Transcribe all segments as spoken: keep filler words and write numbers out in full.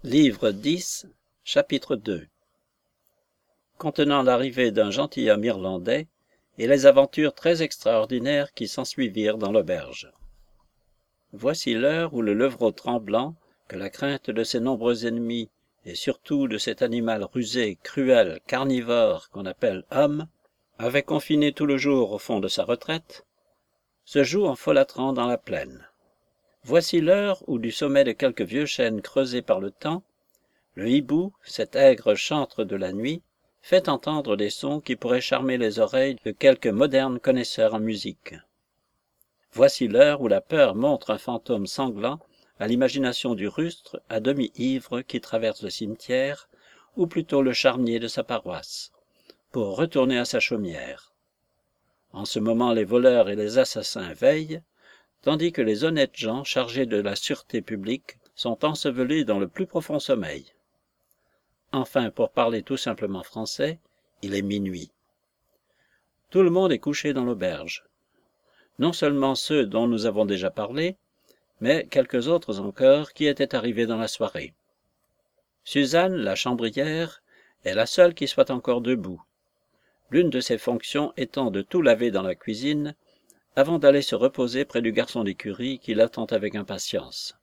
Livre dix, chapitre deux. Contenant l'arrivée d'un gentilhomme irlandais et les aventures très extraordinaires qui s'ensuivirent dans l'auberge. Voici l'heure où le levrault tremblant, que la crainte de ses nombreux ennemis, et surtout de cet animal rusé, cruel, carnivore qu'on appelle homme, avait confiné tout le jour au fond de sa retraite, se joue en folâtrant dans la plaine. Voici l'heure où, du sommet de quelques vieux chênes creusés par le temps, le hibou, cet aigre chantre de la nuit, fait entendre des sons qui pourraient charmer les oreilles de quelque moderne connaisseur en musique. Voici l'heure où la peur montre un fantôme sanglant à l'imagination du rustre à demi ivre qui traverse le cimetière, ou plutôt le charnier de sa paroisse, pour retourner à sa chaumière. En ce moment les voleurs et les assassins veillent, tandis que les honnêtes gens chargés de la sûreté publique sont ensevelis dans le plus profond sommeil. Enfin, pour parler tout simplement français, il est minuit. Tout le monde est couché dans l'auberge. Non seulement ceux dont nous avons déjà parlé, mais quelques autres encore qui étaient arrivés dans la soirée. Suzanne, la chambrière, est la seule qui soit encore debout, l'une de ses fonctions étant de tout laver dans la cuisine avant d'aller se reposer près du garçon d'écurie qui l'attend avec impatience.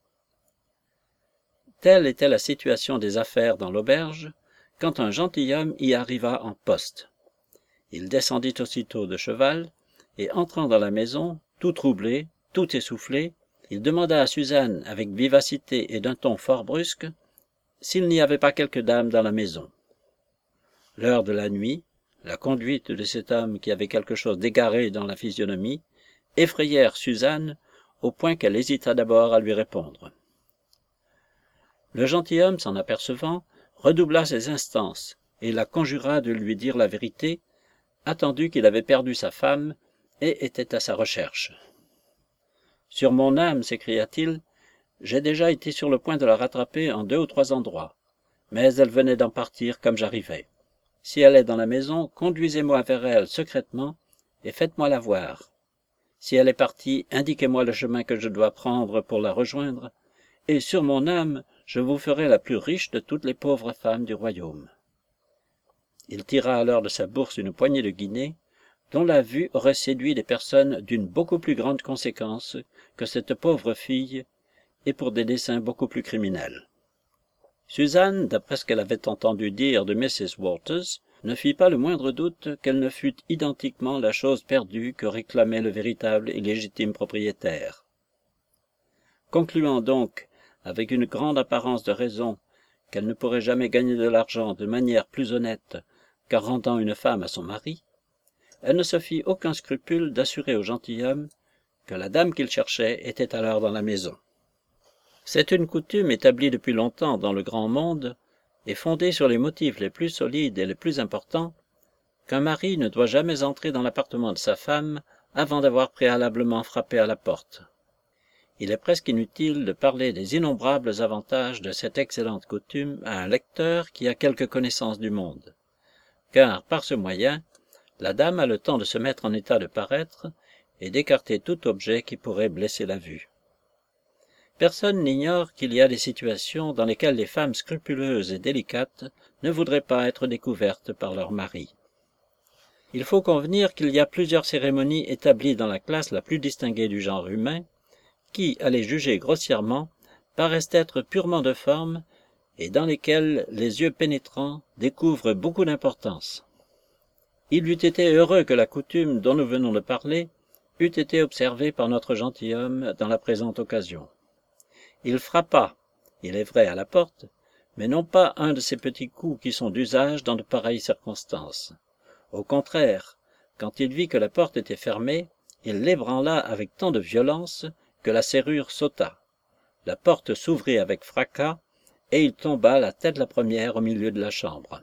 Telle était la situation des affaires dans l'auberge, quand un gentilhomme y arriva en poste. Il descendit aussitôt de cheval, et entrant dans la maison, tout troublé, tout essoufflé, il demanda à Suzanne, avec vivacité et d'un ton fort brusque, s'il n'y avait pas quelque dame dans la maison. L'heure de la nuit, la conduite de cet homme qui avait quelque chose d'égaré dans la physionomie, effrayèrent Suzanne au point qu'elle hésita d'abord à lui répondre. Le gentilhomme, s'en apercevant, redoubla ses instances et la conjura de lui dire la vérité, attendu qu'il avait perdu sa femme et était à sa recherche. « Sur mon âme, s'écria-t-il, j'ai déjà été sur le point de la rattraper en deux ou trois endroits, mais elle venait d'en partir comme j'arrivais. Si elle est dans la maison, conduisez-moi vers elle secrètement et faites-moi la voir. Si elle est partie, indiquez-moi le chemin que je dois prendre pour la rejoindre, et sur mon âme, je vous ferai la plus riche de toutes les pauvres femmes du royaume. » Il tira alors de sa bourse une poignée de guinées, dont la vue aurait séduit des personnes d'une beaucoup plus grande conséquence que cette pauvre fille, et pour des desseins beaucoup plus criminels. Suzanne, d'après ce qu'elle avait entendu dire de missus Waters, ne fit pas le moindre doute qu'elle ne fût identiquement la chose perdue que réclamait le véritable et légitime propriétaire. Concluant donc, avec une grande apparence de raison, qu'elle ne pourrait jamais gagner de l'argent de manière plus honnête qu'en rendant une femme à son mari, elle ne se fit aucun scrupule d'assurer au gentilhomme que la dame qu'il cherchait était alors dans la maison. C'est une coutume établie depuis longtemps dans le grand monde et fondée sur les motifs les plus solides et les plus importants, qu'un mari ne doit jamais entrer dans l'appartement de sa femme avant d'avoir préalablement frappé à la porte. Il est presque inutile de parler des innombrables avantages de cette excellente coutume à un lecteur qui a quelque connaissance du monde, car, par ce moyen, la dame a le temps de se mettre en état de paraître et d'écarter tout objet qui pourrait blesser la vue. Personne n'ignore qu'il y a des situations dans lesquelles les femmes scrupuleuses et délicates ne voudraient pas être découvertes par leur mari. Il faut convenir qu'il y a plusieurs cérémonies établies dans la classe la plus distinguée du genre humain, qui, à les juger grossièrement, paraissent être purement de forme et dans lesquelles les yeux pénétrants découvrent beaucoup d'importance. Il eût été heureux que la coutume dont nous venons de parler eût été observée par notre gentilhomme dans la présente occasion. Il frappa, il est vrai, à la porte, mais non pas un de ces petits coups qui sont d'usage dans de pareilles circonstances. Au contraire, quand il vit que la porte était fermée, il l'ébranla avec tant de violence que la serrure sauta. La porte s'ouvrit avec fracas, et il tomba la tête la première au milieu de la chambre.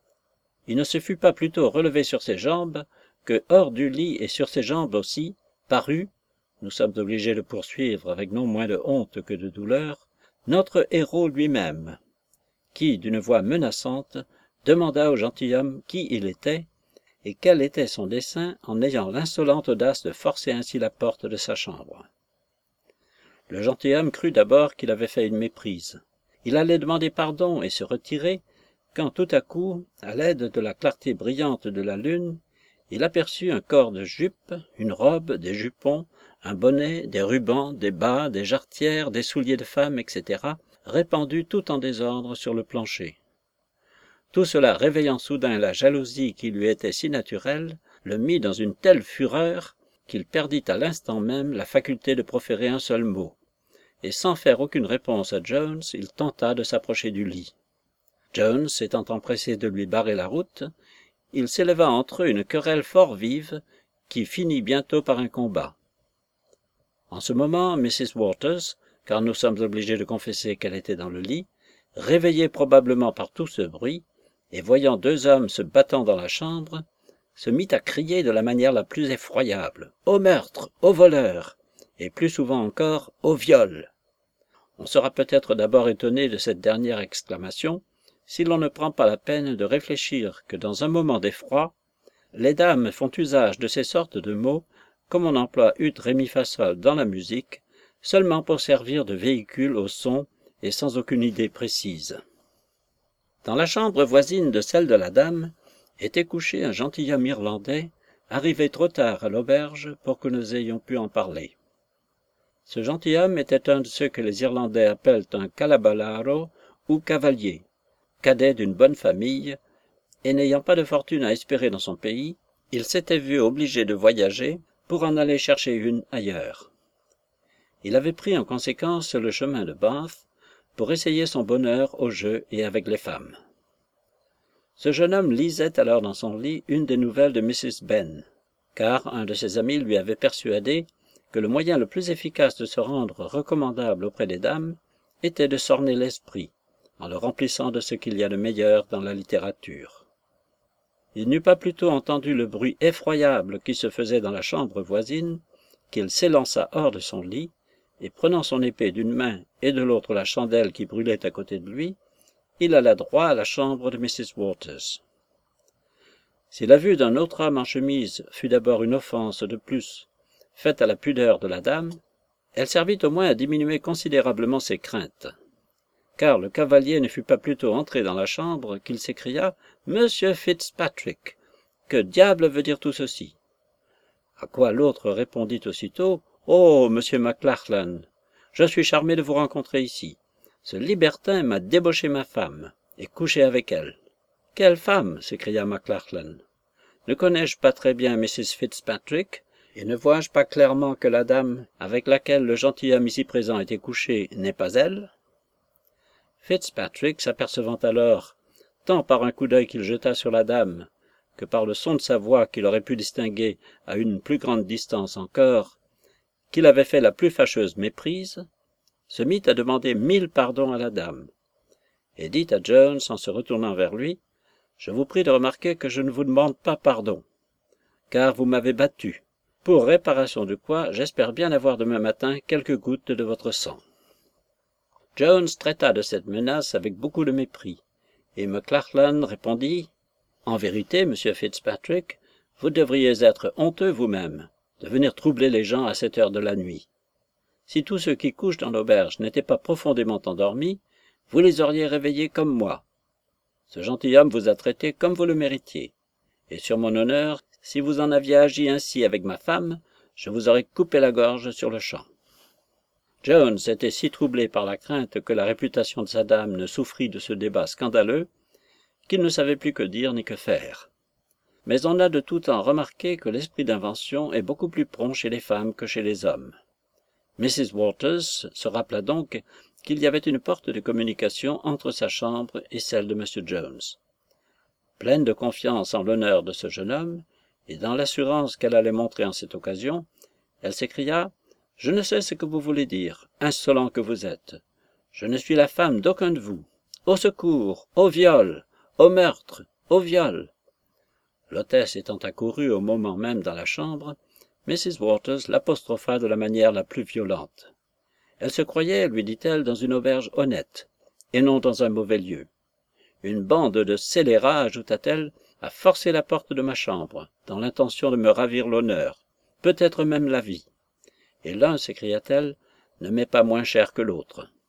Il ne se fut pas plutôt relevé sur ses jambes que, hors du lit et sur ses jambes aussi, parut, nous sommes obligés de poursuivre avec non moins de honte que de douleur, notre héros lui-même, qui, d'une voix menaçante, demanda au gentilhomme qui il était et quel était son dessein en ayant l'insolente audace de forcer ainsi la porte de sa chambre. Le gentilhomme crut d'abord qu'il avait fait une méprise. Il allait demander pardon et se retirer, quand tout à coup, à l'aide de la clarté brillante de la lune, il aperçut un corps de jupe, une robe, des jupons, un bonnet, des rubans, des bas, des jarretières, des souliers de femme, et cetera, répandus tout en désordre sur le plancher. Tout cela réveillant soudain la jalousie qui lui était si naturelle, le mit dans une telle fureur qu'il perdit à l'instant même la faculté de proférer un seul mot, et sans faire aucune réponse à Jones, il tenta de s'approcher du lit. Jones s'étant empressé de lui barrer la route, il s'éleva entre eux une querelle fort vive qui finit bientôt par un combat. En ce moment, missus Waters, car nous sommes obligés de confesser qu'elle était dans le lit, réveillée probablement par tout ce bruit, et voyant deux hommes se battant dans la chambre, se mit à crier de la manière la plus effroyable « Au meurtre, au voleur !» et plus souvent encore « Au viol !» On sera peut-être d'abord étonné de cette dernière exclamation, si l'on ne prend pas la peine de réfléchir que dans un moment d'effroi, les dames font usage de ces sortes de mots, comme on emploie ut, ré, mi, fa, sol dans la musique, seulement pour servir de véhicule au son et sans aucune idée précise. Dans la chambre voisine de celle de la dame, était couché un gentilhomme irlandais, arrivé trop tard à l'auberge pour que nous ayons pu en parler. Ce gentilhomme était un de ceux que les Irlandais appellent un calabalaro ou cavalier, cadet d'une bonne famille, et n'ayant pas de fortune à espérer dans son pays, il s'était vu obligé de voyager pour en aller chercher une ailleurs. Il avait pris en conséquence le chemin de Bath pour essayer son bonheur au jeu et avec les femmes. Ce jeune homme lisait alors dans son lit une des nouvelles de missus Benn, car un de ses amis lui avait persuadé que le moyen le plus efficace de se rendre recommandable auprès des dames était de s'orner l'esprit, en le remplissant de ce qu'il y a de meilleur dans la littérature. Il n'eut pas plutôt entendu le bruit effroyable qui se faisait dans la chambre voisine, qu'il s'élança hors de son lit, et prenant son épée d'une main et de l'autre la chandelle qui brûlait à côté de lui, il alla droit à la chambre de missus Waters. Si la vue d'un autre homme en chemise fut d'abord une offense de plus faite à la pudeur de la dame, elle servit au moins à diminuer considérablement ses craintes, car le cavalier ne fut pas plutôt entré dans la chambre qu'il s'écria « Monsieur Fitzpatrick, que diable veut dire tout ceci ?» À quoi l'autre répondit aussitôt « Oh, monsieur Maclachlan, je suis charmé de vous rencontrer ici. Ce libertin m'a débauché ma femme et couché avec elle. »« Quelle femme ?» s'écria Maclachlan. « Ne connais-je pas très bien missus Fitzpatrick, et ne vois-je pas clairement que la dame avec laquelle le gentilhomme ici présent était couché n'est pas elle ?» Fitzpatrick, s'apercevant alors, tant par un coup d'œil qu'il jeta sur la dame, que par le son de sa voix qu'il aurait pu distinguer à une plus grande distance encore, qu'il avait fait la plus fâcheuse méprise, se mit à demander mille pardons à la dame, et dit à Jones en se retournant vers lui, « Je vous prie de remarquer que je ne vous demande pas pardon, car vous m'avez battu, pour réparation de quoi j'espère bien avoir demain matin quelques gouttes de votre sang. » Jones traita de cette menace avec beaucoup de mépris, et Maclachlan répondit « En vérité, monsieur Fitzpatrick, vous devriez être honteux vous-même de venir troubler les gens à cette heure de la nuit. Si tous ceux qui couchent dans l'auberge n'étaient pas profondément endormis, vous les auriez réveillés comme moi. Ce gentilhomme vous a traité comme vous le méritiez, et sur mon honneur, si vous en aviez agi ainsi avec ma femme, je vous aurais coupé la gorge sur le champ. » Jones était si troublé par la crainte que la réputation de sa dame ne souffrît de ce débat scandaleux, qu'il ne savait plus que dire ni que faire. Mais on a de tout temps remarqué que l'esprit d'invention est beaucoup plus prompt chez les femmes que chez les hommes. missus Waters se rappela donc qu'il y avait une porte de communication entre sa chambre et celle de M. Jones. Pleine de confiance en l'honneur de ce jeune homme, et dans l'assurance qu'elle allait montrer en cette occasion, elle s'écria « Je ne sais ce que vous voulez dire, insolent que vous êtes. Je ne suis la femme d'aucun de vous. Au secours, au viol, au meurtre, au viol !» L'hôtesse étant accourue au moment même dans la chambre, missus Waters l'apostropha de la manière la plus violente. Elle se croyait, lui dit-elle, dans une auberge honnête, et non dans un mauvais lieu. Une bande de scélérats, ajouta-t-elle, a forcé la porte de ma chambre, dans l'intention de me ravir l'honneur, peut-être même la vie. Et l'un, s'écria-t-elle, ne m'est pas moins cher que l'autre.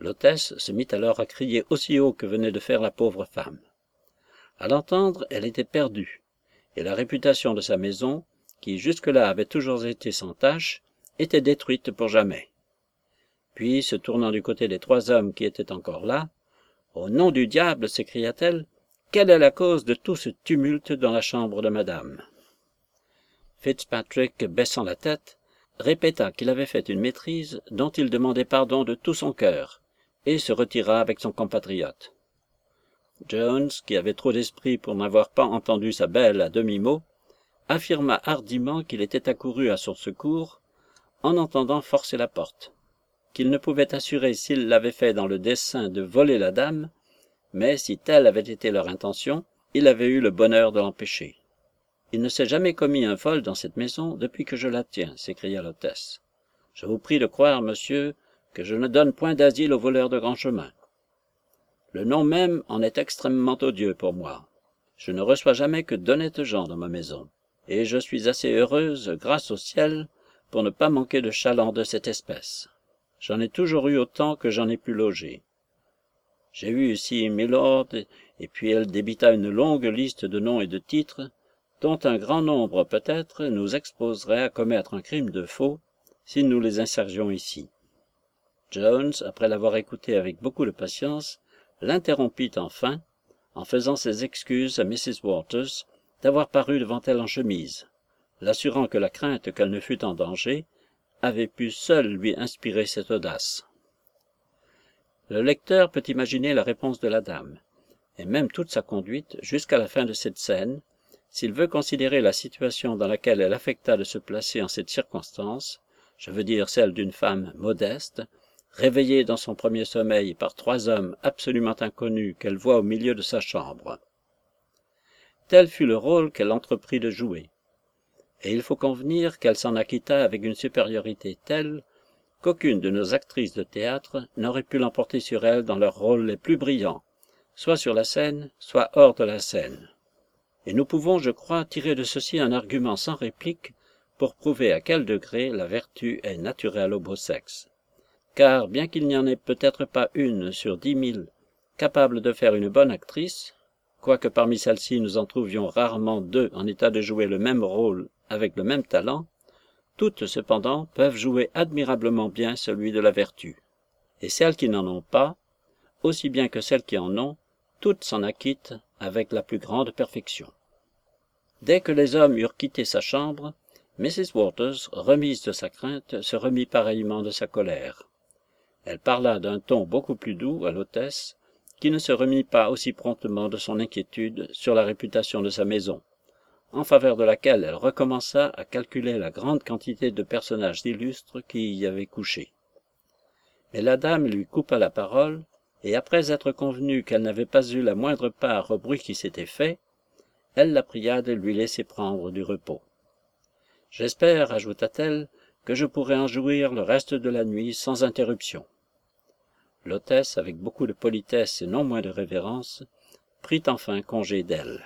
L'hôtesse se mit alors à crier aussi haut que venait de faire la pauvre femme. À l'entendre, elle était perdue, et la réputation de sa maison, qui jusque-là avait toujours été sans tache, était détruite pour jamais. Puis, se tournant du côté des trois hommes qui étaient encore là, « Au nom du diable, s'écria-t-elle, quelle est la cause de tout ce tumulte dans la chambre de madame ?» Fitzpatrick, baissant la tête, répéta qu'il avait fait une maîtrise dont il demandait pardon de tout son cœur, et se retira avec son compatriote. Jones, qui avait trop d'esprit pour n'avoir pas entendu sa belle à demi-mot, affirma hardiment qu'il était accouru à son secours en entendant forcer la porte, qu'il ne pouvait assurer s'il l'avait fait dans le dessein de voler la dame, mais si telle avait été leur intention, il avait eu le bonheur de l'empêcher. « Il ne s'est jamais commis un vol dans cette maison depuis que je la tiens, » s'écria l'hôtesse. « Je vous prie de croire, monsieur, que je ne donne point d'asile aux voleurs de grand chemin. Le nom même en est extrêmement odieux pour moi. Je ne reçois jamais que d'honnêtes gens dans ma maison, et je suis assez heureuse, grâce au ciel, pour ne pas manquer de chalands de cette espèce. J'en ai toujours eu autant que j'en ai pu loger. J'ai vu ici Milord, et puis elle débita une longue liste de noms et de titres, dont un grand nombre peut-être nous exposerait à commettre un crime de faux si nous les inserions ici. » Jones, après l'avoir écouté avec beaucoup de patience, l'interrompit enfin, en faisant ses excuses à missus Waters d'avoir paru devant elle en chemise, l'assurant que la crainte qu'elle ne fût en danger avait pu seule lui inspirer cette audace. Le lecteur peut imaginer la réponse de la dame, et même toute sa conduite jusqu'à la fin de cette scène, s'il veut considérer la situation dans laquelle elle affecta de se placer en cette circonstance, je veux dire celle d'une femme modeste, réveillée dans son premier sommeil par trois hommes absolument inconnus qu'elle voit au milieu de sa chambre. Tel fut le rôle qu'elle entreprit de jouer, et il faut convenir qu'elle s'en acquitta avec une supériorité telle qu'aucune de nos actrices de théâtre n'aurait pu l'emporter sur elle dans leurs rôles les plus brillants, soit sur la scène, soit hors de la scène. Et nous pouvons, je crois, tirer de ceci un argument sans réplique pour prouver à quel degré la vertu est naturelle au beau sexe. Car, bien qu'il n'y en ait peut-être pas une sur dix mille capable de faire une bonne actrice, quoique parmi celles-ci nous en trouvions rarement deux en état de jouer le même rôle avec le même talent, toutes cependant peuvent jouer admirablement bien celui de la vertu. Et celles qui n'en ont pas, aussi bien que celles qui en ont, toutes s'en acquittent avec la plus grande perfection. Dès que les hommes eurent quitté sa chambre, missus Waters, remise de sa crainte, se remit pareillement de sa colère. Elle parla d'un ton beaucoup plus doux à l'hôtesse, qui ne se remit pas aussi promptement de son inquiétude sur la réputation de sa maison, en faveur de laquelle elle recommença à calculer la grande quantité de personnages illustres qui y avaient couché. Mais la dame lui coupa la parole, et après être convenue qu'elle n'avait pas eu la moindre part au bruit qui s'était fait, elle la pria de lui laisser prendre du repos. « J'espère, ajouta-t-elle, que je pourrai en jouir le reste de la nuit sans interruption. » L'hôtesse, avec beaucoup de politesse et non moins de révérence, prit enfin congé d'elle.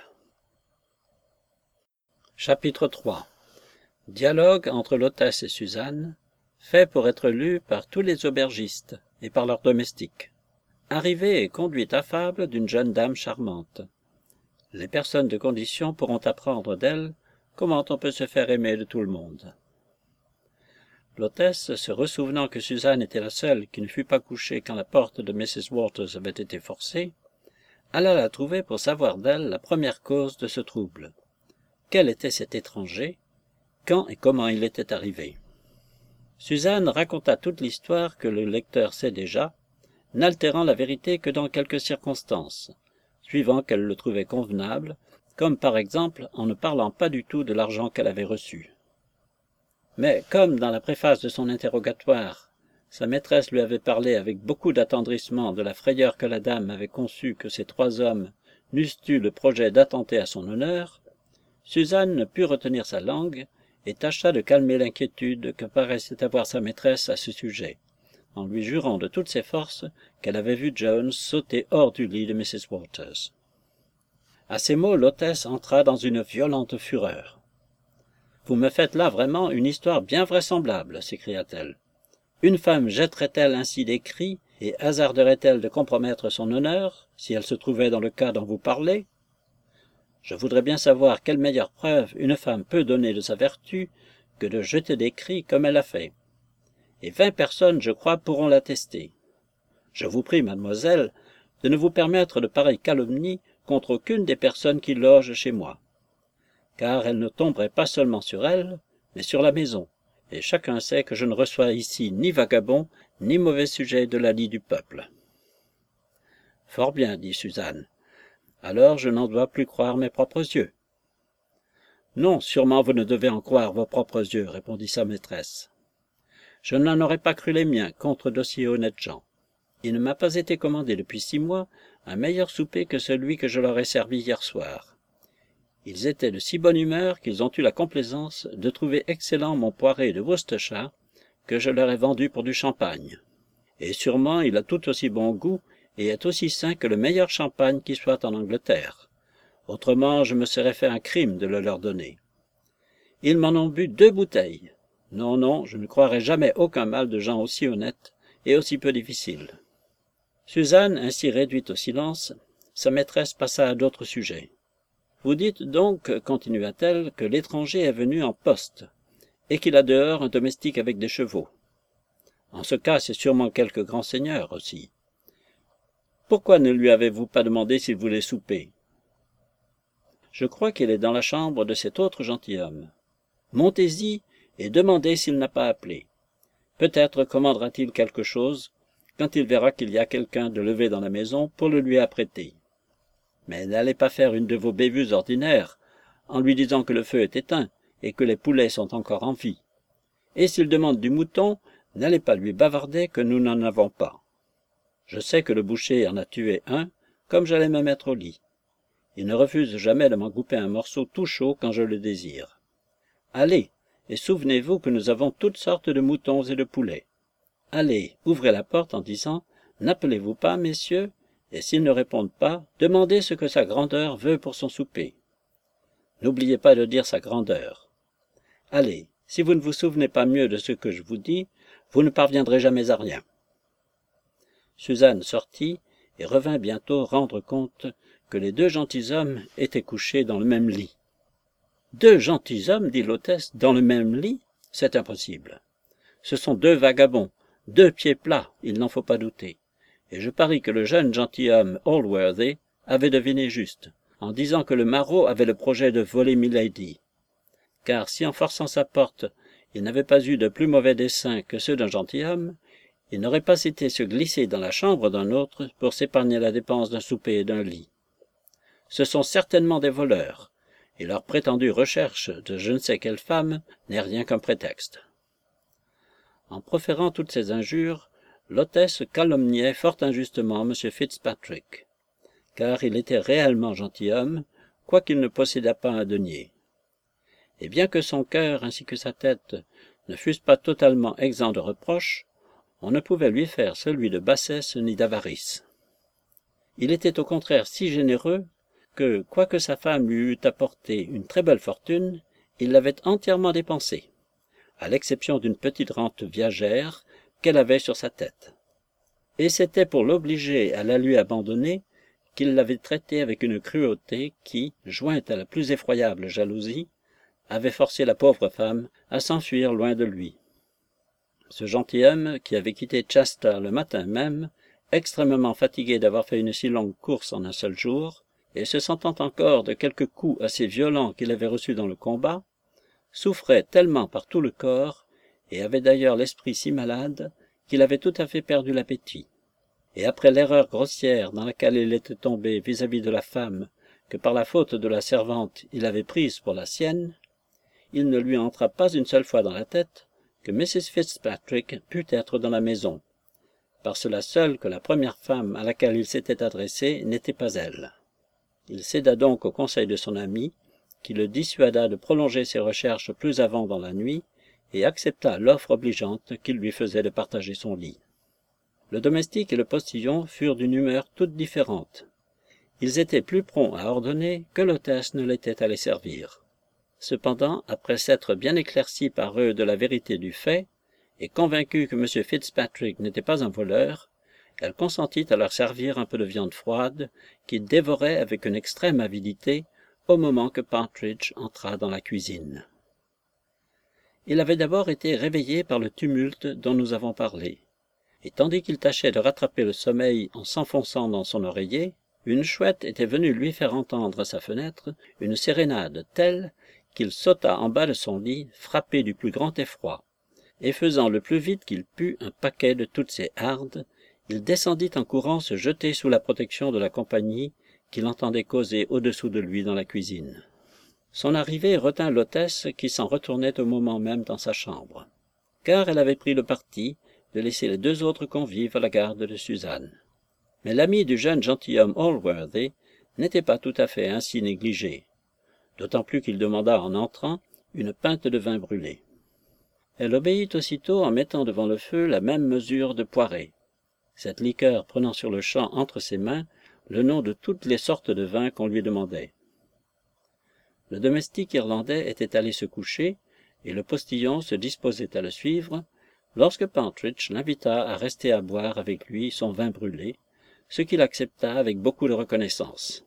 Chapitre trois. Dialogue entre l'hôtesse et Suzanne, fait pour être lu par tous les aubergistes et par leurs domestiques. Arrivée et conduite affable d'une jeune dame charmante. Les personnes de condition pourront apprendre d'elle comment on peut se faire aimer de tout le monde. L'hôtesse, se ressouvenant que Suzanne était la seule qui ne fut pas couchée quand la porte de missus Waters avait été forcée, alla la trouver pour savoir d'elle la première cause de ce trouble. Quel était cet étranger? Quand et comment il était arrivé? Suzanne raconta toute l'histoire que le lecteur sait déjà, n'altérant la vérité que dans quelques circonstances, suivant qu'elle le trouvait convenable, comme par exemple en ne parlant pas du tout de l'argent qu'elle avait reçu. Mais comme dans la préface de son interrogatoire, sa maîtresse lui avait parlé avec beaucoup d'attendrissement de la frayeur que la dame avait conçue que ces trois hommes n'eussent eu le projet d'attenter à son honneur, Suzanne ne put retenir sa langue et tâcha de calmer l'inquiétude que paraissait avoir sa maîtresse à ce sujet, en lui jurant de toutes ses forces qu'elle avait vu Jones sauter hors du lit de missus Waters. À ces mots, l'hôtesse entra dans une violente fureur. « Vous me faites là vraiment une histoire bien vraisemblable, s'écria-t-elle. Une femme jetterait-elle ainsi des cris et hasarderait-elle de compromettre son honneur, si elle se trouvait dans le cas dont vous parlez? Je voudrais bien savoir quelle meilleure preuve une femme peut donner de sa vertu que de jeter des cris comme elle a fait. Et vingt personnes, je crois, pourront l'attester. Je vous prie, mademoiselle, de ne vous permettre de pareilles calomnies contre aucune des personnes qui logent chez moi, car elles ne tomberaient pas seulement sur elle, mais sur la maison, et chacun sait que je ne reçois ici ni vagabonds, ni mauvais sujets de la lie du peuple. Fort bien, dit Suzanne. Alors je n'en dois plus croire mes propres yeux. Non, sûrement vous ne devez en croire vos propres yeux, répondit sa maîtresse. Je n'en aurais pas cru les miens contre d'aussi honnêtes gens. Il ne m'a pas été commandé depuis six mois un meilleur souper que celui que je leur ai servi hier soir. Ils étaient de si bonne humeur qu'ils ont eu la complaisance de trouver excellent mon poiré de Worcestershire que je leur ai vendu pour du champagne. Et sûrement il a tout aussi bon goût et est aussi sain que le meilleur champagne qui soit en Angleterre. Autrement, je me serais fait un crime de le leur donner. Ils m'en ont bu deux bouteilles. Non, non, je ne croirai jamais aucun mal de gens aussi honnêtes et aussi peu difficiles. Suzanne, ainsi réduite au silence, sa maîtresse passa à d'autres sujets. Vous dites donc, continua-t-elle, que l'étranger est venu en poste, et qu'il a dehors un domestique avec des chevaux. En ce cas, c'est sûrement quelque grand seigneur aussi. Pourquoi ne lui avez-vous pas demandé s'il voulait souper? Je crois qu'il est dans la chambre de cet autre gentilhomme. Montez-y et demandez s'il n'a pas appelé. Peut-être commandera-t-il quelque chose quand il verra qu'il y a quelqu'un de levé dans la maison pour le lui apprêter. Mais n'allez pas faire une de vos bévues ordinaires en lui disant que le feu est éteint et que les poulets sont encore en vie. Et s'il demande du mouton, n'allez pas lui bavarder que nous n'en avons pas. Je sais que le boucher en a tué un, comme j'allais me mettre au lit. Il ne refuse jamais de m'en couper un morceau tout chaud quand je le désire. Allez, et souvenez-vous que nous avons toutes sortes de moutons et de poulets. Allez, ouvrez la porte en disant « N'appelez-vous pas, messieurs ?» et s'ils ne répondent pas, demandez ce que sa grandeur veut pour son souper. N'oubliez pas de dire sa grandeur. Allez, si vous ne vous souvenez pas mieux de ce que je vous dis, vous ne parviendrez jamais à rien. Suzanne sortit et revint bientôt rendre compte que les deux gentilshommes étaient couchés dans le même lit. Deux gentilshommes, dit l'hôtesse, dans le même lit? C'est impossible. Ce sont deux vagabonds, deux pieds plats, il n'en faut pas douter. Et je parie que le jeune gentilhomme Allworthy avait deviné juste, en disant que le maraud avait le projet de voler Milady. Car si en forçant sa porte, il n'avait pas eu de plus mauvais desseins que ceux d'un gentilhomme, il n'aurait pas été se glisser dans la chambre d'un autre pour s'épargner la dépense d'un souper et d'un lit. Ce sont certainement des voleurs, et leur prétendue recherche de je ne sais quelle femme n'est rien qu'un prétexte. En proférant toutes ces injures, l'hôtesse calomniait fort injustement M. Fitzpatrick, car il était réellement gentilhomme, quoiqu'il ne possédât pas un denier. Et bien que son cœur ainsi que sa tête ne fussent pas totalement exempts de reproches, on ne pouvait lui faire celui de bassesse ni d'avarice. Il était au contraire si généreux que, quoique sa femme lui eût apporté une très belle fortune, il l'avait entièrement dépensée, à l'exception d'une petite rente viagère qu'elle avait sur sa tête. Et c'était pour l'obliger à la lui abandonner qu'il l'avait traitée avec une cruauté qui, jointe à la plus effroyable jalousie, avait forcé la pauvre femme à s'enfuir loin de lui. Ce gentilhomme, qui avait quitté Chester le matin même, extrêmement fatigué d'avoir fait une si longue course en un seul jour, et se sentant encore de quelques coups assez violents qu'il avait reçus dans le combat, souffrait tellement par tout le corps, et avait d'ailleurs l'esprit si malade, qu'il avait tout à fait perdu l'appétit. Et après l'erreur grossière dans laquelle il était tombé vis-à-vis de la femme, que par la faute de la servante il avait prise pour la sienne, il ne lui entra pas une seule fois dans la tête que Missus Fitzpatrick pût être dans la maison, par cela seul que la première femme à laquelle il s'était adressé n'était pas elle. Il céda donc au conseil de son ami, qui le dissuada de prolonger ses recherches plus avant dans la nuit, et accepta l'offre obligeante qu'il lui faisait de partager son lit. Le domestique et le postillon furent d'une humeur toute différente. Ils étaient plus prompts à ordonner que l'hôtesse ne l'était à les servir. Cependant, après s'être bien éclaircis par eux de la vérité du fait, et convaincus que M. Fitzpatrick n'était pas un voleur, Elle consentit à leur servir un peu de viande froide, qu'ils dévoraient avec une extrême avidité, au moment que Partridge entra dans la cuisine. Il avait d'abord été réveillé par le tumulte dont nous avons parlé, et tandis qu'il tâchait de rattraper le sommeil en s'enfonçant dans son oreiller, une chouette était venue lui faire entendre à sa fenêtre une sérénade telle qu'il sauta en bas de son lit, frappé du plus grand effroi, et faisant le plus vite qu'il put un paquet de toutes ses hardes, il descendit en courant se jeter sous la protection de la compagnie qu'il entendait causer au-dessous de lui dans la cuisine. Son arrivée retint l'hôtesse qui s'en retournait au moment même dans sa chambre, car elle avait pris le parti de laisser les deux autres convives à la garde de Suzanne. Mais l'ami du jeune gentilhomme Allworthy n'était pas tout à fait ainsi négligé, d'autant plus qu'il demanda en entrant une pinte de vin brûlé. Elle obéit aussitôt en mettant devant le feu la même mesure de poirée, cette liqueur prenant sur le champ entre ses mains le nom de toutes les sortes de vins qu'on lui demandait. Le domestique irlandais était allé se coucher, et le postillon se disposait à le suivre, lorsque Partridge l'invita à rester à boire avec lui son vin brûlé, ce qu'il accepta avec beaucoup de reconnaissance.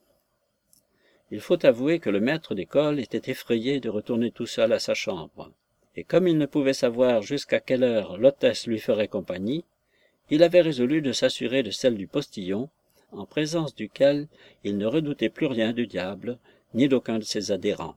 Il faut avouer que le maître d'école était effrayé de retourner tout seul à sa chambre, et comme il ne pouvait savoir jusqu'à quelle heure l'hôtesse lui ferait compagnie, il avait résolu de s'assurer de celle du postillon, en présence duquel il ne redoutait plus rien du diable, ni d'aucun de ses adhérents.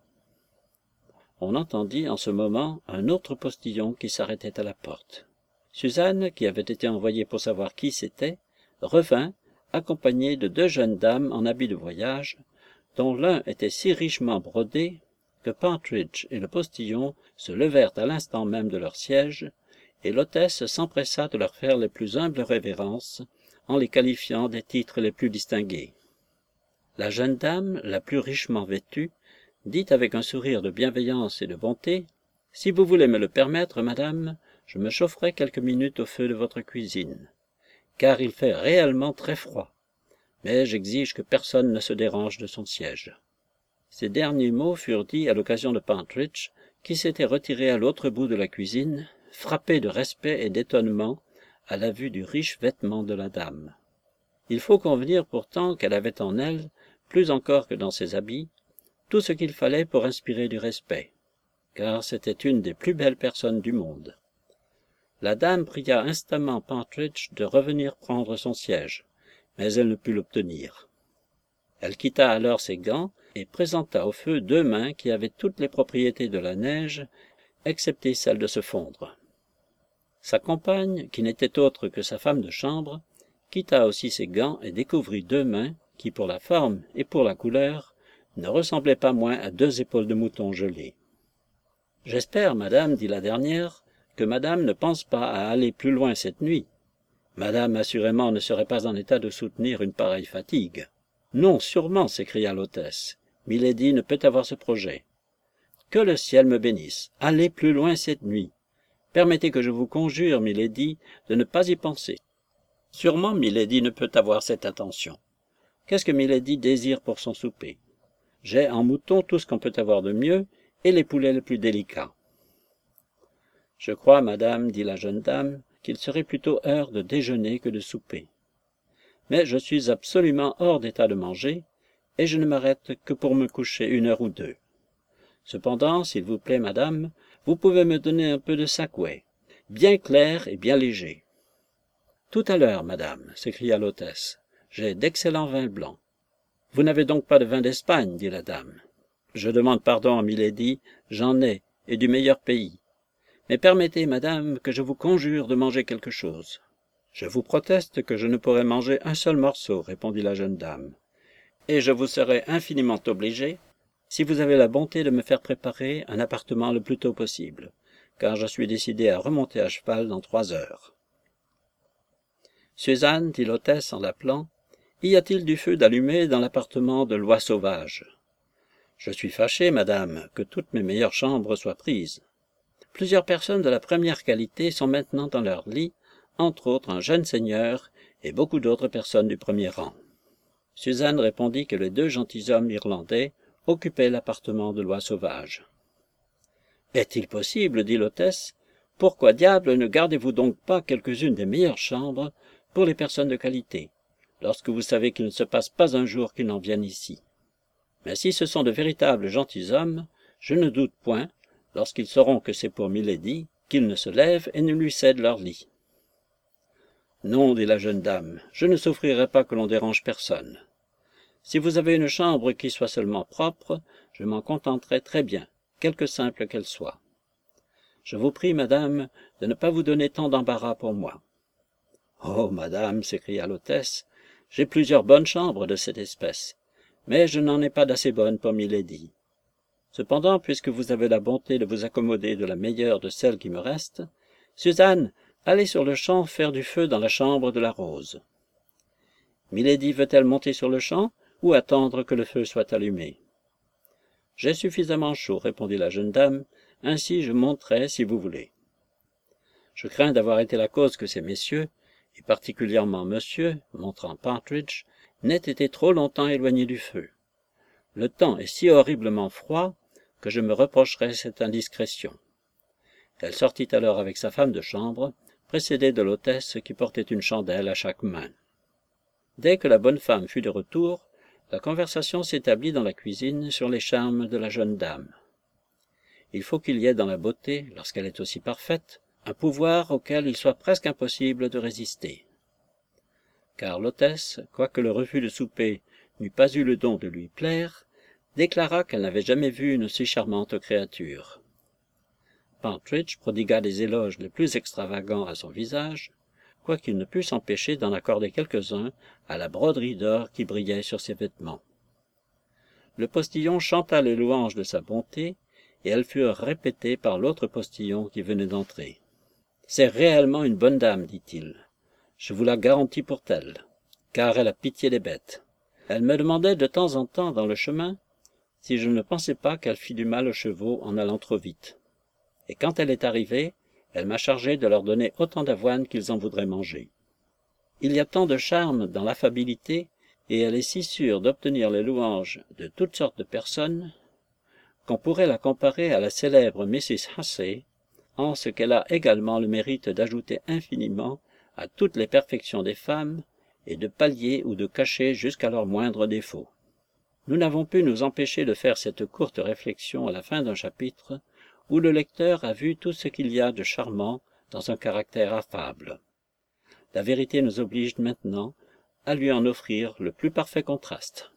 On entendit en ce moment un autre postillon qui s'arrêtait à la porte. Suzanne, qui avait été envoyée pour savoir qui c'était, revint, accompagnée de deux jeunes dames en habit de voyage, dont l'un était si richement brodé que Partridge et le postillon se levèrent à l'instant même de leur siège, et l'hôtesse s'empressa de leur faire les plus humbles révérences, en les qualifiant des titres les plus distingués. La jeune dame, la plus richement vêtue, dit avec un sourire de bienveillance et de bonté, « Si vous voulez me le permettre, madame, je me chaufferai quelques minutes au feu de votre cuisine, car il fait réellement très froid, mais j'exige que personne ne se dérange de son siège. » Ces derniers mots furent dits à l'occasion de Partridge, qui s'était retiré à l'autre bout de la cuisine, frappé de respect et d'étonnement à la vue du riche vêtement de la dame. Il faut convenir pourtant qu'elle avait en elle, plus encore que dans ses habits, tout ce qu'il fallait pour inspirer du respect, car c'était une des plus belles personnes du monde. La dame pria instamment Partridge de revenir prendre son siège, mais elle ne put l'obtenir. Elle quitta alors ses gants et présenta au feu deux mains qui avaient toutes les propriétés de la neige, excepté celle de se fondre. Sa compagne, qui n'était autre que sa femme de chambre, quitta aussi ses gants et découvrit deux mains qui, pour la forme et pour la couleur, ne ressemblaient pas moins à deux épaules de mouton gelées. « J'espère, madame, dit la dernière, que madame ne pense pas à aller plus loin cette nuit. Madame, assurément, ne serait pas en état de soutenir une pareille fatigue. »« Non, sûrement, s'écria l'hôtesse. Milady ne peut avoir ce projet. Que le ciel me bénisse. Allez plus loin cette nuit. Permettez que je vous conjure, milady, de ne pas y penser. Sûrement, milady ne peut avoir cette intention. Qu'est-ce que milady désire pour son souper? J'ai en mouton tout ce qu'on peut avoir de mieux, et les poulets les plus délicats. Je crois, madame, dit la jeune dame, qu'il serait plutôt heure de déjeuner que de souper. Mais je suis absolument hors d'état de manger, et je ne m'arrête que pour me coucher une heure ou deux. Cependant, s'il vous plaît, madame, vous pouvez me donner un peu de sakoué, bien clair et bien léger. Tout à l'heure, madame, s'écria l'hôtesse, j'ai d'excellents vins blancs. Vous n'avez donc pas de vin d'Espagne, dit la dame. Je demande pardon à milady, j'en ai, et du meilleur pays. Mais permettez, madame, que je vous conjure de manger quelque chose. Je vous proteste que je ne pourrai manger un seul morceau, répondit la jeune dame, et je vous serai infiniment obligé si vous avez la bonté de me faire préparer un appartement le plus tôt possible, car je suis décidé à remonter à cheval dans trois heures. Suzanne, dit l'hôtesse en l'appelant, y a-t-il du feu d'allumé dans l'appartement de Loi Sauvage? Je suis fâché, madame, que toutes mes meilleures chambres soient prises. Plusieurs personnes de la première qualité sont maintenant dans leur lit, entre autres un jeune seigneur et beaucoup d'autres personnes du premier rang. Suzanne répondit que les deux gentilshommes irlandais occupaient l'appartement de Loi Sauvage. « Est-il possible, dit l'hôtesse, pourquoi diable ne gardez-vous donc pas quelques-unes des meilleures chambres pour les personnes de qualité, lorsque vous savez qu'il ne se passe pas un jour qu'ils n'en viennent ici. Mais si ce sont de véritables gentilshommes, je ne doute point, lorsqu'ils sauront que c'est pour Milady, qu'ils ne se lèvent et ne lui cèdent leur lit. Non, dit la jeune dame, je ne souffrirai pas que l'on dérange personne. Si vous avez une chambre qui soit seulement propre, je m'en contenterai très bien, quelque simple qu'elle soit. Je vous prie, madame, de ne pas vous donner tant d'embarras pour moi. Oh, madame, s'écria l'hôtesse, j'ai plusieurs bonnes chambres de cette espèce, mais je n'en ai pas d'assez bonnes pour Milady. Cependant, puisque vous avez la bonté de vous accommoder de la meilleure de celles qui me restent, Suzanne, allez sur le champ faire du feu dans la chambre de la rose. Milady veut-elle monter sur le champ ou attendre que le feu soit allumé? J'ai suffisamment chaud, répondit la jeune dame, ainsi je monterai si vous voulez. Je crains d'avoir été la cause que ces messieurs, et particulièrement monsieur, montrant Partridge, n'aient été trop longtemps éloignés du feu. Le temps est si horriblement froid que je me reprocherai cette indiscrétion. Elle sortit alors avec sa femme de chambre, précédée de l'hôtesse qui portait une chandelle à chaque main. Dès que la bonne femme fut de retour, la conversation s'établit dans la cuisine sur les charmes de la jeune dame. Il faut qu'il y ait dans la beauté, lorsqu'elle est aussi parfaite, un pouvoir auquel il soit presque impossible de résister. Car l'hôtesse, quoique le refus de souper n'eût pas eu le don de lui plaire, déclara qu'elle n'avait jamais vu une si charmante créature. Partridge prodigua des éloges les plus extravagants à son visage, quoiqu'il ne pût s'empêcher d'en accorder quelques-uns à la broderie d'or qui brillait sur ses vêtements. Le postillon chanta les louanges de sa bonté, et elles furent répétées par l'autre postillon qui venait d'entrer. « C'est réellement une bonne dame, dit-il. Je vous la garantis pour telle, car elle a pitié des bêtes. Elle me demandait de temps en temps dans le chemin si je ne pensais pas qu'elle fit du mal aux chevaux en allant trop vite. Et quand elle est arrivée, elle m'a chargé de leur donner autant d'avoine qu'ils en voudraient manger. Il y a tant de charme dans l'affabilité, et elle est si sûre d'obtenir les louanges de toutes sortes de personnes, qu'on pourrait la comparer à la célèbre Missus Hussey, en ce qu'elle a également le mérite d'ajouter infiniment à toutes les perfections des femmes, et de pallier ou de cacher jusqu'à leurs moindres défauts. Nous n'avons pu nous empêcher de faire cette courte réflexion à la fin d'un chapitre, où le lecteur a vu tout ce qu'il y a de charmant dans un caractère affable. La vérité nous oblige maintenant à lui en offrir le plus parfait contraste.